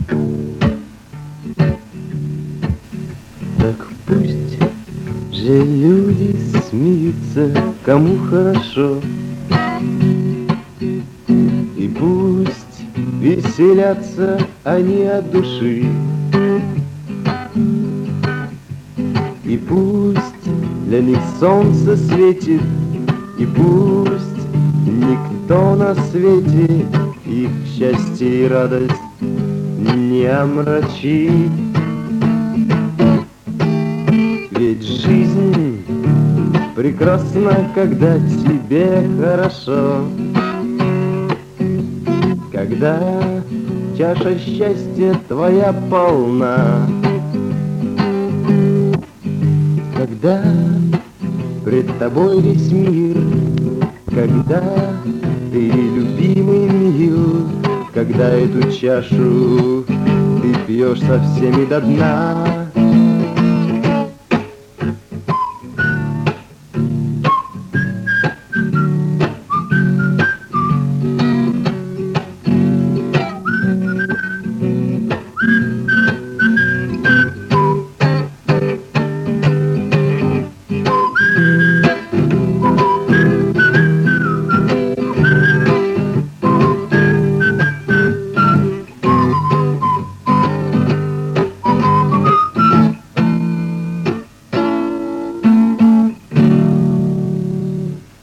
Так пусть же люди смеются, кому хорошо, и пусть веселятся они от души, и пусть для них солнце светит, и пусть никто на свете их счастье и радость не омрачит. Ведь жизнь прекрасна, когда тебе хорошо, когда чаша счастья твоя полна, когда пред тобой весь мир, когда ты любимый мил, когда эту чашу ты пьешь со всеми до дна.